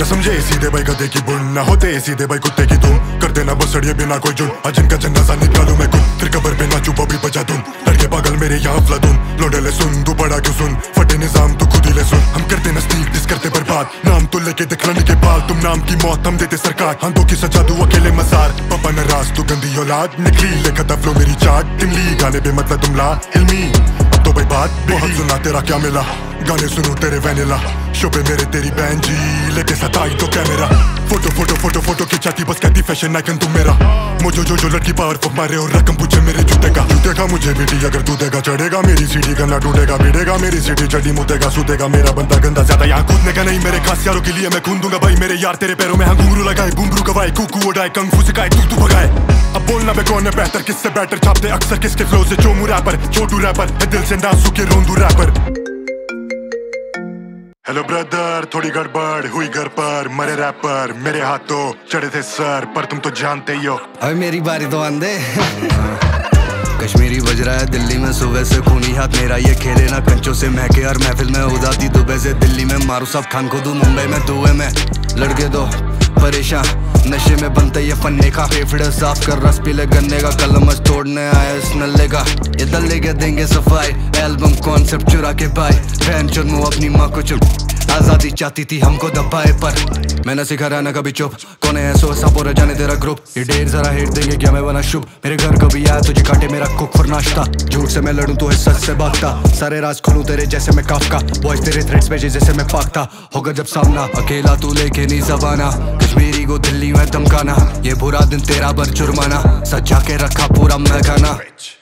न समझे सीधे भाई गधे की बुन, न होते सीधे भाई कुत्ते की तुम। कर देना बस अड़िए बिना कोई जुन, अजन का जन्नाजा निकालू मैं खुद। फिर कबर पे नाचू बॉबी बजा दूं, लड़के पागल मेरे यहाँ फ्लदून। लौंडे ले सुन तू बड़ा क्यों सुन, फटे निजाम तू खुद ही ले सुन। हम करते नस्तीक डिस करते बर्बाद, नाम तो लेके दिखलाने के बाल। तुम नाम की मौत हम देते सरकार, हाथों की सजा दू अकेले मजार। पापा नाराज तू गंदी औलाद, निकली लेखता फ्लो मेरी चाट। टिमली गाने पे मतलब तुम ला इल्मी, अब तो भाई बात बहुत सुना तेरा क्या मिला। गाने सुनू तेरे वैनिला, शो पे मेरे तेरी बहन जी लेके सताई तो camera. Photo photo photo photo खिंचाती बस कहती फैशन आइकन तुम मेरा। मुझे जो लड़की पावर फक मारे और रकम पूछे मेरे जूते का मुझे बेटी अगर तू देगा चढ़ेगा मेरी सीढ़ी गन्ना टूटेगा भिड़ेगा मेरी सीढ़ी चढ़ी मुतेगा सूतेगा मेरा बंदा गंदा ज्यादा यहाँ कूदने का नहीं मेरे खास यारों के लिए मैं खून दूंगा भाई। मेरे यार तेरे पैरों में हाँ घुंघरू लगाए बुमरू गवाए कुकू उड़ाए कंगफू सिखाए तू भगाए। अब बोलना बे कौन है बेहतर किससे बैटर छापते अक्सर किसके फ्लो से चोमू रैपर छोटू रैपर है दिल से नासू के रोंदू रैपर। हेलो ब्रदर थोड़ी गड़बड़ हुई घर पर मरे रैपर मेरे हाथों चढ़े थे सर पर तुम तो जानते ही हो। अबे मेरी बारी तो आंदे कश्मीरी बज रहा है दिल्ली में सुबह से खूनी हाथ मेरा ये खेले ना कंचों से महके और महफिल में उदाती दुबई से दिल्ली में मारू सब खान को दूं मुंबई में दुए में लड़के दो परेशान नशे में बनते ये फन्ने का फेफड़े साफ कर रस पीले गन्ने का कलमस तोड़ने आया इस नल्ले का ये दल्ले के देंगे सफाई एल्बम कॉन्सेप्ट चुरा के पाए फैन चुनूं अपनी माँ को चुप आजादी चाहती थी हमको दबाए पर मैंने सिखा रहा ना कभी चुप कौन है ऐसो सापो रह जाने तेरा ग्रुप ये ढेर जरा हेट देंगे क्या मैं बना शुभ मेरे घर कभी आया तुझे काटे मेरा कुक फॉर नाश्ता झूठ से मैं लड़ूं तो है सच से भागता सारे राज खोलूं तेरे जैसे मैं काफका वॉइस तेरे थ्रेड्स भेजे जैसे मैं पाकता होगा जब सामना अकेला तू लेके नहीं जबाना कश्मीरी को दिल्ली में धमकाना ये बुरा दिन तेरा बर जुर्माना सजा के रखा पूरा मैं खाना।